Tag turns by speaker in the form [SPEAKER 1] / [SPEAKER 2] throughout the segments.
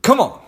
[SPEAKER 1] Come on.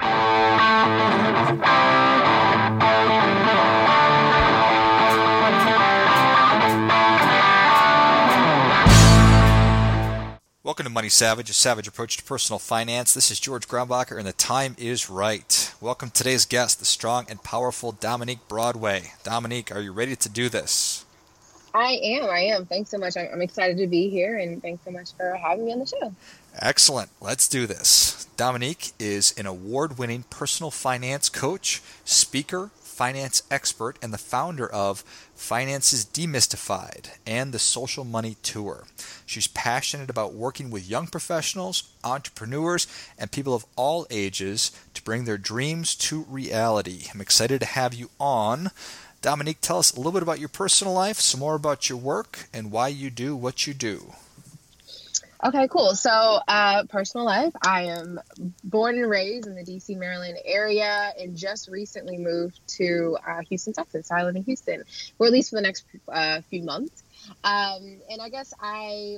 [SPEAKER 1] Welcome to Money Savage, a savage approach to personal finance. This is George Grombacher, and the time is right. Welcome to today's guest, the strong and powerful Dominique Broadway. Dominique, are you ready to do this?
[SPEAKER 2] I am. Thanks so much. I'm excited to be here, and thanks so much for having me on the show.
[SPEAKER 1] Excellent. Let's do this. Dominique is an award-winning personal finance coach, speaker, finance expert, and the founder of Finances Demystified and the Social Money Tour. She's passionate about working with young professionals, entrepreneurs, and people of all ages to bring their dreams to reality. I'm excited to have you on. Dominique, tell us a little bit about your personal life, some more about your work, and why you do what you do.
[SPEAKER 2] Okay, cool. So, personal life, I am born and raised in the D.C., Maryland area, and just recently moved to Houston, Texas. I live in Houston, or at least for the next few months. And I guess I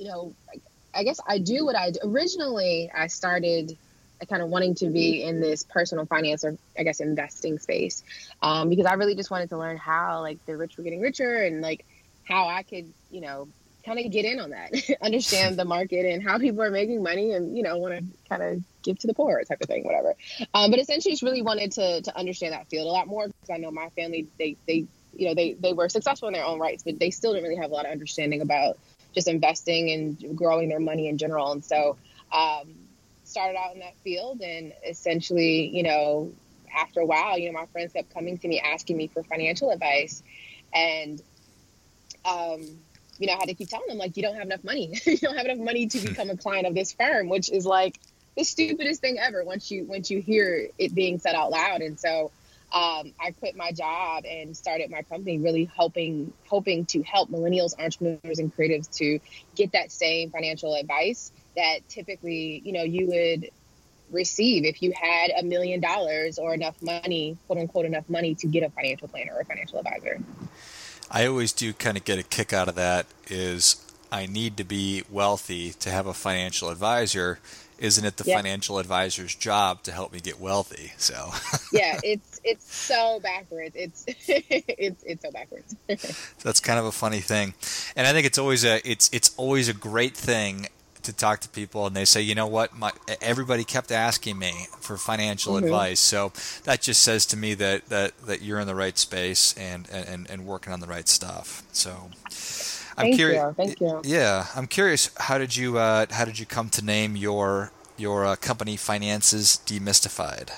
[SPEAKER 2] do what I do. Originally, I started kind of wanting to be in this personal finance, or I guess investing space, because I really just wanted to learn how like the rich were getting richer, and like how I could, kind of get in on that, understand the market and how people are making money, and want to kind of give to the poor type of thing, whatever. But essentially, just really wanted to understand that field a lot more, because I know my family, they were successful in their own rights, but they still didn't really have a lot of understanding about just investing and growing their money in general. And so started out in that field, and essentially, after a while, my friends kept coming to me asking me for financial advice, and I had to keep telling them, like, you don't have enough money. You don't have enough money to become a client of this firm, which is like the stupidest thing ever once you hear it being said out loud. And so I quit my job and started my company, really hoping to help millennials, entrepreneurs, and creatives to get that same financial advice that typically, you would receive if you had $1 million or enough money, quote unquote, enough money to get a financial planner or a financial advisor.
[SPEAKER 1] I always do kind of get a kick out of that. Is I need to be wealthy to have a financial advisor. Isn't it the financial advisor's job to help me get wealthy? So
[SPEAKER 2] yeah, it's so backwards. It's so backwards.
[SPEAKER 1] That's kind of a funny thing, and I think it's always a great thing to talk to people, and they say, you know what, everybody kept asking me for financial advice, so that just says to me that you're in the right space and working on the right stuff. So I'm curious.
[SPEAKER 2] Thank you.
[SPEAKER 1] Yeah, I'm curious. How did you come to name your company Finances Demystified?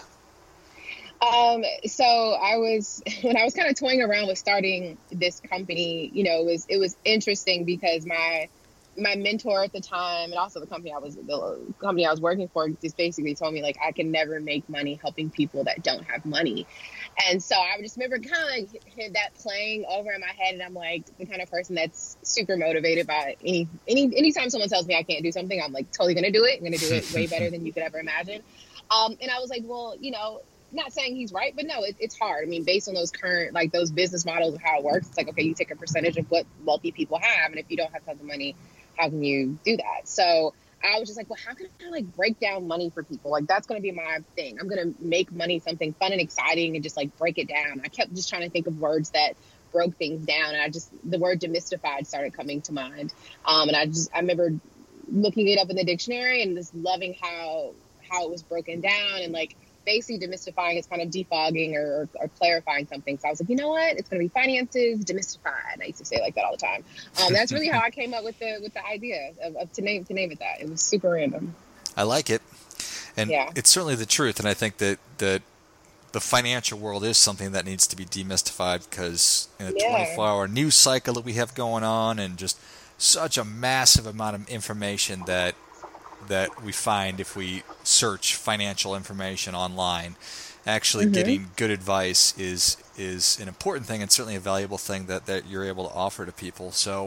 [SPEAKER 2] So when I was kind of toying around with starting this company, it was interesting because my mentor at the time, and also the company I was working for, just basically told me, like, I can never make money helping people that don't have money. And so I just remember kind of like had that playing over in my head, and I'm like the kind of person that's super motivated by anytime someone tells me I can't do something, I'm like totally gonna do it. I'm gonna do it way better than you could ever imagine. And I was like, well, not saying he's right, but no, it's hard. I mean, based on those current, like those business models of how it works, it's like, okay, you take a percentage of what wealthy people have, and if you don't have tons of money, how can you do that? So I was just like, well, how can I like break down money for people? Like, that's going to be my thing. I'm going to make money something fun and exciting and just like break it down. I kept just trying to think of words that broke things down. And the word demystified started coming to mind. And I remember looking it up in the dictionary and just loving how it was broken down, and like basically demystifying is kind of defogging or clarifying something. So I was like, you know what? It's going to be finances demystified. I used to say it like that all the time. That's really how I came up with the idea of to name it that. It was super random.
[SPEAKER 1] I like it, and it's certainly the truth. And I think that the financial world is something that needs to be demystified, because in a 24-hour news cycle that we have going on, and just such a massive amount of information that we find if we search financial information online. Actually getting good advice is an important thing, and certainly a valuable thing that you're able to offer to people. So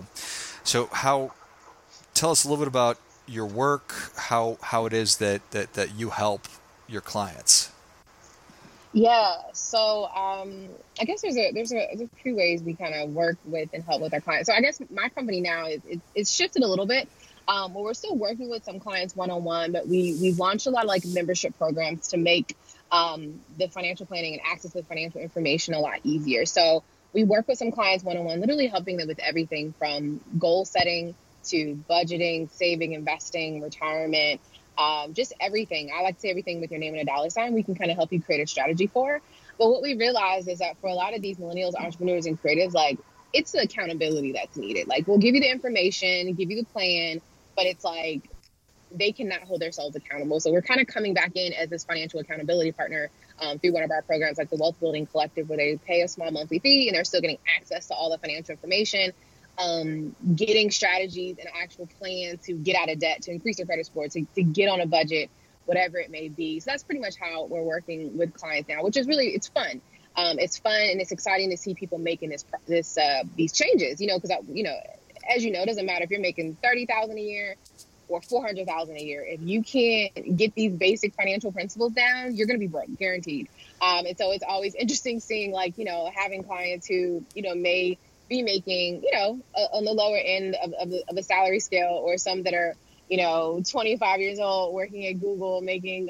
[SPEAKER 1] tell us a little bit about your work, how it is that you help your clients.
[SPEAKER 2] Yeah, so I guess there's a few ways we kind of work with and help with our clients. So I guess my company now it's shifted a little bit. Well, we're still working with some clients one-on-one, but we've launched a lot of like membership programs to make the financial planning and access to financial information a lot easier. So we work with some clients one-on-one, literally helping them with everything from goal setting to budgeting, saving, investing, retirement, just everything. I like to say everything with your name and a dollar sign. We can kind of help you create a strategy for. But what we realized is that for a lot of these millennials, entrepreneurs, and creatives, like it's the accountability that's needed. Like we'll give you the information, give you the plan, but it's like they cannot hold themselves accountable. So we're kind of coming back in as this financial accountability partner through one of our programs, like the Wealth Building Collective, where they pay a small monthly fee and they're still getting access to all the financial information, getting strategies and actual plan to get out of debt, to increase their credit score, to get on a budget, whatever it may be. So that's pretty much how we're working with clients now, which is really, it's fun. It's fun and it's exciting to see people making these changes, because, as you know, it doesn't matter if you're making $30,000 a year or $400,000 a year. If you can't get these basic financial principles down, you're going to be broke, guaranteed. And so it's always interesting seeing, like, having clients who, may be making, on the lower end of a salary scale, or some that are, 25 years old working at Google making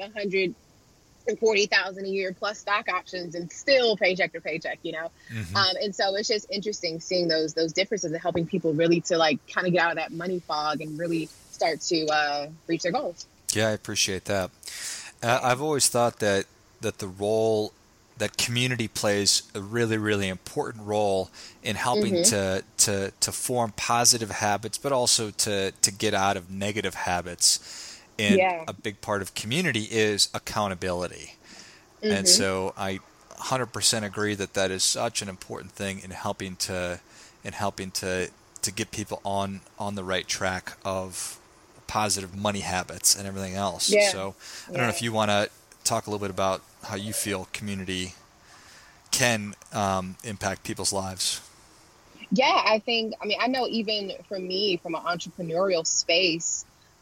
[SPEAKER 2] 140,000 a year plus stock options and still paycheck to paycheck,
[SPEAKER 1] Mm-hmm.
[SPEAKER 2] And so it's just interesting seeing those differences and helping people really to like kind of get out of that money fog and really start to reach their goals.
[SPEAKER 1] Yeah, I appreciate that. I've always thought that the role that community plays a really, really important role in helping
[SPEAKER 2] Mm-hmm.
[SPEAKER 1] to form positive habits, but also to get out of negative habits. And
[SPEAKER 2] Yeah.
[SPEAKER 1] a big part of community is accountability. And
[SPEAKER 2] Mm-hmm.
[SPEAKER 1] so I 100% agree that that is such an important thing in helping to get people on the right track of positive money habits and everything else.
[SPEAKER 2] Yeah.
[SPEAKER 1] So I don't know
[SPEAKER 2] Yeah.
[SPEAKER 1] if you want to talk a little bit about how you feel community can impact people's lives.
[SPEAKER 2] Yeah, I know even for me, from an entrepreneurial space,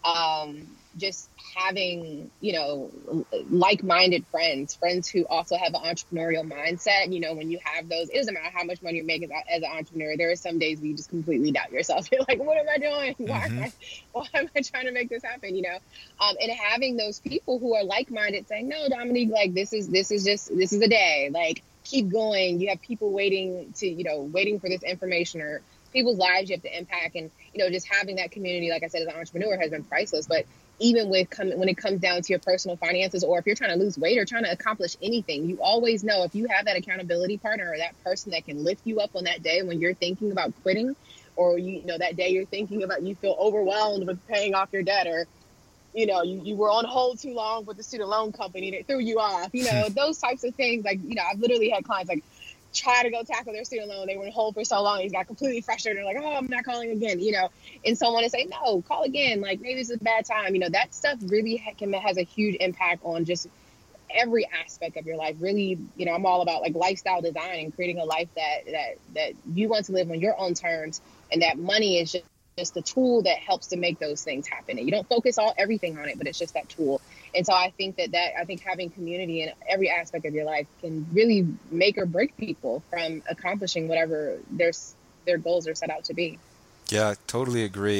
[SPEAKER 2] just having, like-minded friends who also have an entrepreneurial mindset, when you have those, it doesn't matter how much money you're making as an entrepreneur. There are some days where you just completely doubt yourself. You're like, what am I doing?
[SPEAKER 1] Mm-hmm.
[SPEAKER 2] Why am I trying to make this happen? And having those people who are like-minded saying, no, Dominique, like this is a day. Like, keep going. You have people waiting for this information, or people's lives you have to impact. And, just having that community, like I said, as an entrepreneur has been priceless. But even when it comes down to your personal finances, or if you're trying to lose weight or trying to accomplish anything, you always know if you have that accountability partner or that person that can lift you up on that day when you're thinking about quitting, or, that day you're thinking about, you feel overwhelmed with paying off your debt, or you were on hold too long with the student loan company that threw you off, those types of things. Like, I've literally had clients like try to go tackle their student loan. They were on hold for so long. He's got completely frustrated. They're like, oh, I'm not calling again, and someone to say, no, call again. Like, maybe it's a bad time. That stuff really has a huge impact on just every aspect of your life. Really, I'm all about like lifestyle design and creating a life that you want to live on your own terms, and that money is just a tool that helps to make those things happen. And you don't focus everything on it, but it's just that tool. And so I think I think having community in every aspect of your life can really make or break people from accomplishing whatever their goals are set out to be.
[SPEAKER 1] Yeah, I totally agree.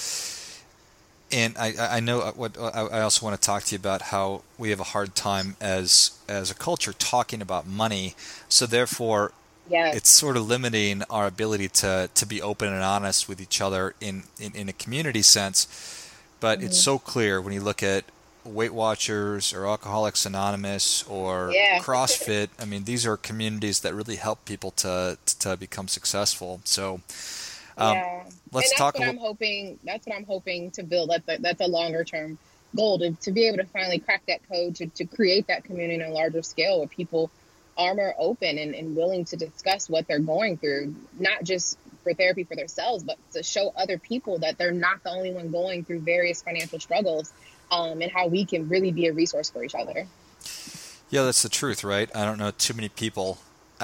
[SPEAKER 1] And I know what I also want to talk to you about, how we have a hard time as a culture talking about money. So therefore,
[SPEAKER 2] Yeah.
[SPEAKER 1] it's sort of limiting our ability to be open and honest with each other in a community sense. But it's
[SPEAKER 2] Mm-hmm.
[SPEAKER 1] so clear when you look at Weight Watchers or Alcoholics Anonymous or
[SPEAKER 2] Yeah.
[SPEAKER 1] CrossFit. I mean, these are communities that really help people to become successful. So um,
[SPEAKER 2] Yeah. And
[SPEAKER 1] let's
[SPEAKER 2] that's
[SPEAKER 1] talk a
[SPEAKER 2] what
[SPEAKER 1] little.
[SPEAKER 2] I'm hoping. That's what I'm hoping to build. That's a longer term goal, to be able to finally crack that code, to create that community on a larger scale where people are more open and willing to discuss what they're going through, not just for therapy for themselves, but to show other people that they're not the only one going through various financial struggles, and how we can really be a resource for each other.
[SPEAKER 1] Yeah, that's the truth, right? I don't know too many people.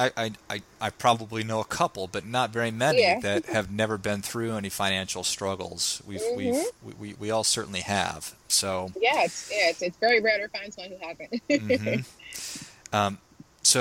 [SPEAKER 1] I probably know a couple, but not very many
[SPEAKER 2] Yeah.
[SPEAKER 1] that have never been through any financial struggles.
[SPEAKER 2] Hmm.
[SPEAKER 1] We all certainly have. So,
[SPEAKER 2] Yeah. It's very rare to find someone who hasn't.
[SPEAKER 1] hmm um, so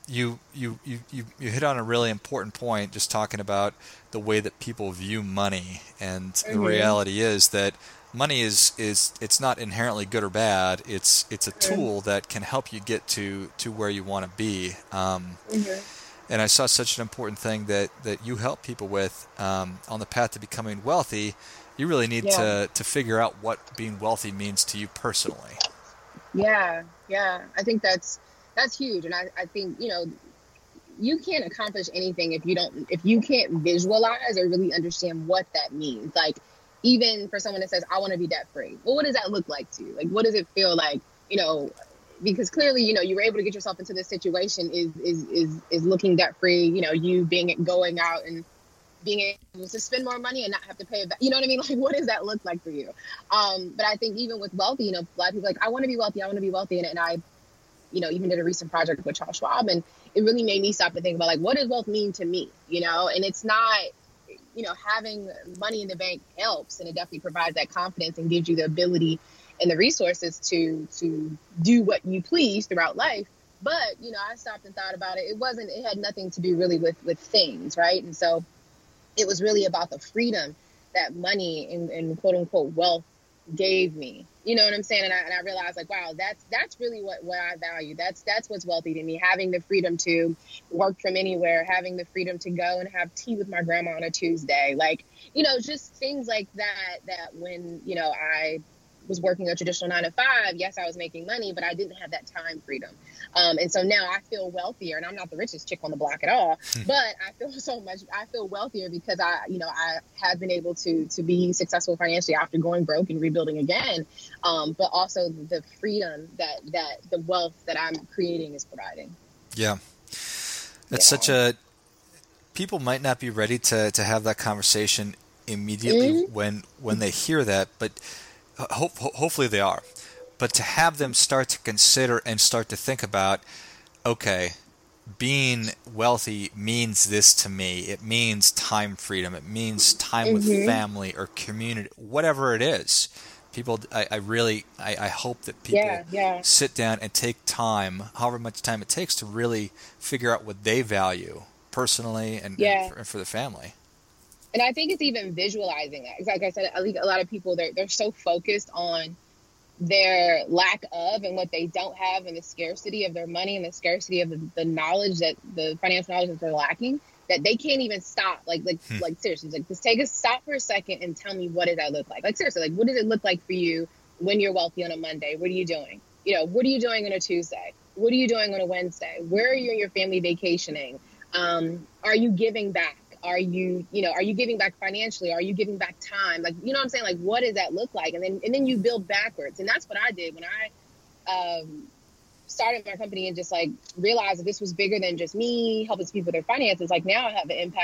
[SPEAKER 1] you hit on a really important point, just talking about the way that people view money, and the reality is that money is it's not inherently good or bad. It's a tool that can help you get to where you want to be. And I saw such an important thing that you help people with on the path to becoming wealthy. You really need to figure out what being wealthy means to you personally.
[SPEAKER 2] Yeah, yeah. I think that's huge. And I think, you can't accomplish anything if you can't visualize or really understand what that means. Like, even for someone that says, I want to be debt free. Well, what does that look like to you? Like, what does it feel like? Because clearly, you were able to get yourself into this situation is looking debt free, you going out and being able to spend more money and not have to pay it back. You know what I mean? Like, what does that look like for you? But I think even with wealthy, a lot of people are like, I want to be wealthy. And I, even did a recent project with Charles Schwab, and it really made me stop and think about, like, what does wealth mean to me? And it's not, having money in the bank helps, and it definitely provides that confidence and gives you the ability and the resources to do what you please throughout life. But, I stopped and thought about it. It had nothing to do really with things, right? And so it was really about the freedom that money and quote unquote wealth gave me. You know what I'm saying? And I realized, like, wow, that's really what I value. That's what's wealthy to me. Having the freedom to work from anywhere, having the freedom to go and have tea with my grandma on a Tuesday, like, just things like that when, I was working a traditional 9 to 5, yes, I was making money, but I didn't have that time freedom. And so now I feel wealthier, and I'm not the richest chick on the block at all, but I feel wealthier because I have been able to be successful financially after going broke and rebuilding again. But also the freedom that the wealth that I'm creating is providing.
[SPEAKER 1] Yeah. It's people might not be ready to have that conversation immediately when they hear that, but hopefully they are. But to have them start to consider and start to think about, okay, being wealthy means this to me. It means time freedom. It means time with family or community, whatever it is. People, I hope that people sit down and take time, however much time it takes, to really figure out what they value personally and for the family.
[SPEAKER 2] And I think it's even visualizing that. Like I said, I think a lot of people, they're so focused on their lack of and what they don't have, and the scarcity of their money and the scarcity of the knowledge, that the financial knowledge that they're lacking, that they can't even stop. Like seriously, like, just take a stop for a second and tell me, what does that look like? Like, seriously, like, what does it look like for you when you're wealthy on a Monday? What are you doing? What are you doing on a Tuesday? What are you doing on a Wednesday? Where are you and your family vacationing? Are you giving back? Are you giving back financially? Are you giving back time? Like, you know what I'm saying? Like, what does that look like? And then you build backwards. And that's what I did when I started my company, and just, like, realized that this was bigger than just me helping people with their finances. Like, now I have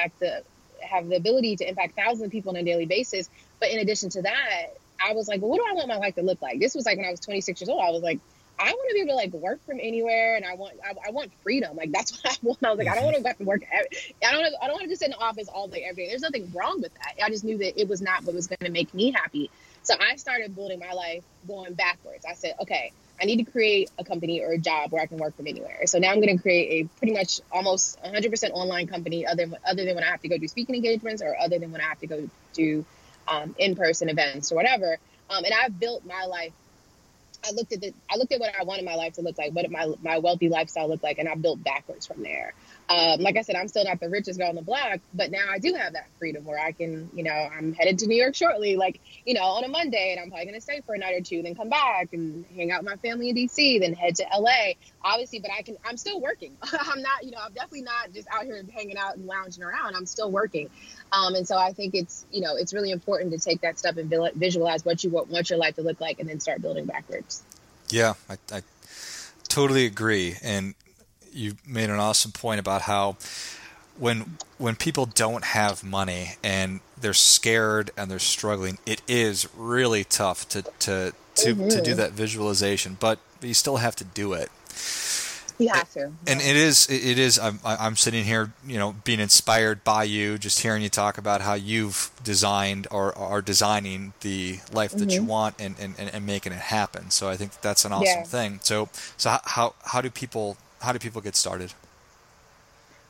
[SPEAKER 2] the ability to impact thousands of people on a daily basis. But in addition to that, I was like, well, what do I want my life to look like? This was like when I was 26 years old. I was like, I want to be able to, like, work from anywhere, and I want freedom. Like, that's what I want. I was like, I don't want to go back to work. I don't want to just sit in the office all day, every day. There's nothing wrong with that. I just knew that it was not what was going to make me happy. So I started building my life going backwards. I said, okay, I need to create a company or a job where I can work from anywhere. So now I'm going to create a pretty much almost 100% online company, other than when I have to go do speaking engagements, or other than when I have to go do in-person events or whatever. And I've built my life. I looked at what I wanted my life to look like, what my wealthy lifestyle looked like, and I built backwards from there. Like I said, I'm still not the richest girl on the block, but now I do have that freedom where I can, I'm headed to New York shortly, like, on a Monday, and I'm probably going to stay for a night or two, then come back and hang out with my family in DC, then head to LA, obviously, but I'm still working. I'm not, I'm definitely not just out here hanging out and lounging around. I'm still working. And so I think it's really important to take that step and visualize what you want your life to look like, and then start building backwards.
[SPEAKER 1] Yeah, I totally agree. And you made an awesome point about how when people don't have money and they're scared and they're struggling, it is really tough to do that visualization, but you still have to do it.
[SPEAKER 2] You have to.
[SPEAKER 1] And it is. I'm sitting here, being inspired by you, just hearing you talk about how you've designed or are designing the life that you want and making it happen. So I think that's an awesome thing. So how do people get started?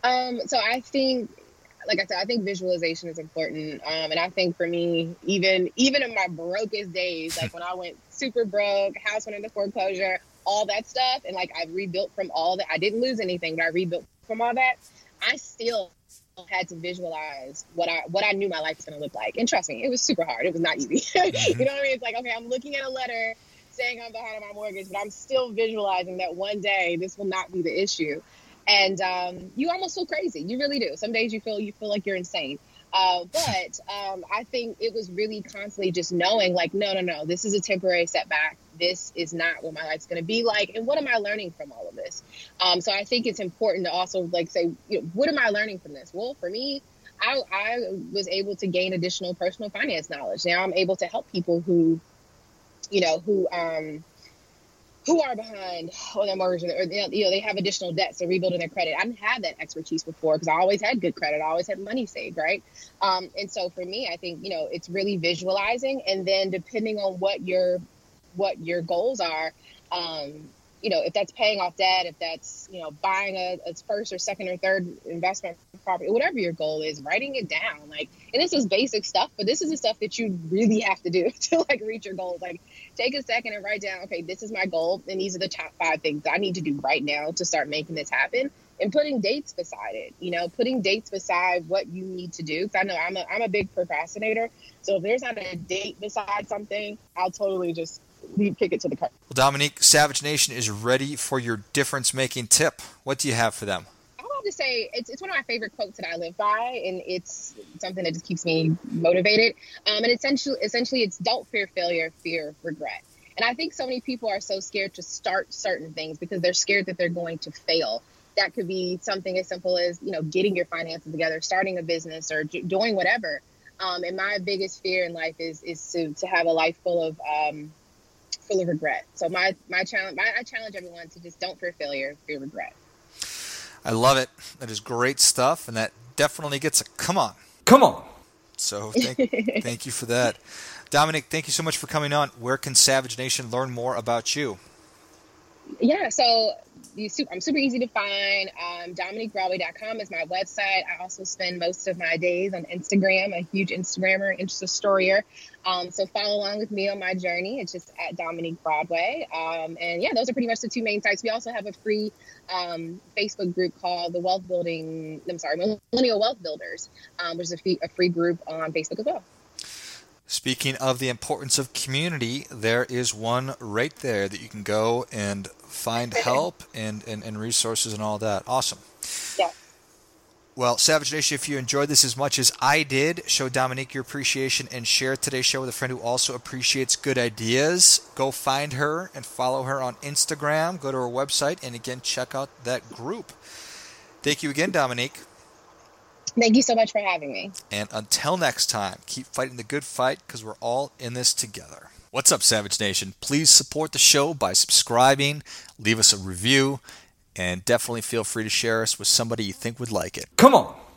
[SPEAKER 2] So I think, like I said, I think visualization is important. And I think for me, even in my brokest days, like when I went super broke, house went into foreclosure, all that stuff, and like I rebuilt from all that. I didn't lose anything, but I rebuilt from all that. I still had to visualize what I knew my life was going to look like. And trust me, it was super hard. It was not easy.
[SPEAKER 1] Mm-hmm.
[SPEAKER 2] You know what I mean? It's like, okay, I'm looking at a letter saying I'm behind on my mortgage, but I'm still visualizing that one day this will not be the issue. And you almost feel crazy. You really do. Some days you feel like you're insane. But I think it was really constantly just knowing, like, no, this is a temporary setback. This is not what my life's going to be like. And what am I learning from all of this? So I think it's important to also like say, what am I learning from this? Well, for me, I was able to gain additional personal finance knowledge. Now I'm able to help people who are behind on their mortgage, or they have additional debts or rebuilding their credit. I didn't have that expertise before because I always had good credit. I always had money saved, right? And so for me, I think it's really visualizing, and then depending on what your goals are, if that's paying off debt, if that's buying a first or second or third investment property, whatever your goal is, writing it down. Like, and this is basic stuff, but this is the stuff that you really have to do to like reach your goals. Like, take a second and write down, okay, this is my goal, and these are the top 5 things I need to do right now to start making this happen. And putting dates beside it, putting dates beside what you need to do. Because I know I'm a big procrastinator. So if there's not a date beside something, I'll totally just kick it to the curb.
[SPEAKER 1] Well, Dominique, Savage Nation is ready for your difference-making tip. What do you have for them?
[SPEAKER 2] I have to say it's one of my favorite quotes that I live by, and it's something that just keeps me motivated. And essentially, it's don't fear failure, fear regret. And I think so many people are so scared to start certain things because they're scared that they're going to fail. That could be something as simple as getting your finances together, starting a business, or doing whatever. And my biggest fear in life is to have a life full of regret. So my challenge, I challenge everyone to just don't fear failure, fear regret.
[SPEAKER 1] I love it. That is great stuff, and that definitely gets a come on. So thank you for that. Dominique, thank you so much for coming on. Where can Savage Nation learn more about you?
[SPEAKER 2] Yeah, so I'm super easy to find. DominiqueBroadway.com is my website. I also spend most of my days on Instagram. I'm a huge Instagrammer, Instastorier. So follow along with me on my journey. It's just at Dominique Broadway. And yeah, those are pretty much the 2 main sites. We also have a free Facebook group called Millennial Wealth Builders, which is a free group on Facebook as well.
[SPEAKER 1] Speaking of the importance of community, there is one right there that you can go and find help and resources and all that. Awesome.
[SPEAKER 2] Yeah.
[SPEAKER 1] Well, Savage Nation, if you enjoyed this as much as I did, show Dominique your appreciation and share today's show with a friend who also appreciates good ideas. Go find her and follow her on Instagram. Go to her website and, again, check out that group. Thank you again, Dominique.
[SPEAKER 2] Thank you so much for having me.
[SPEAKER 1] And until next time, keep fighting the good fight because we're all in this together. What's up, Savage Nation? Please support the show by subscribing, leave us a review, and definitely feel free to share us with somebody you think would like it.
[SPEAKER 3] Come on.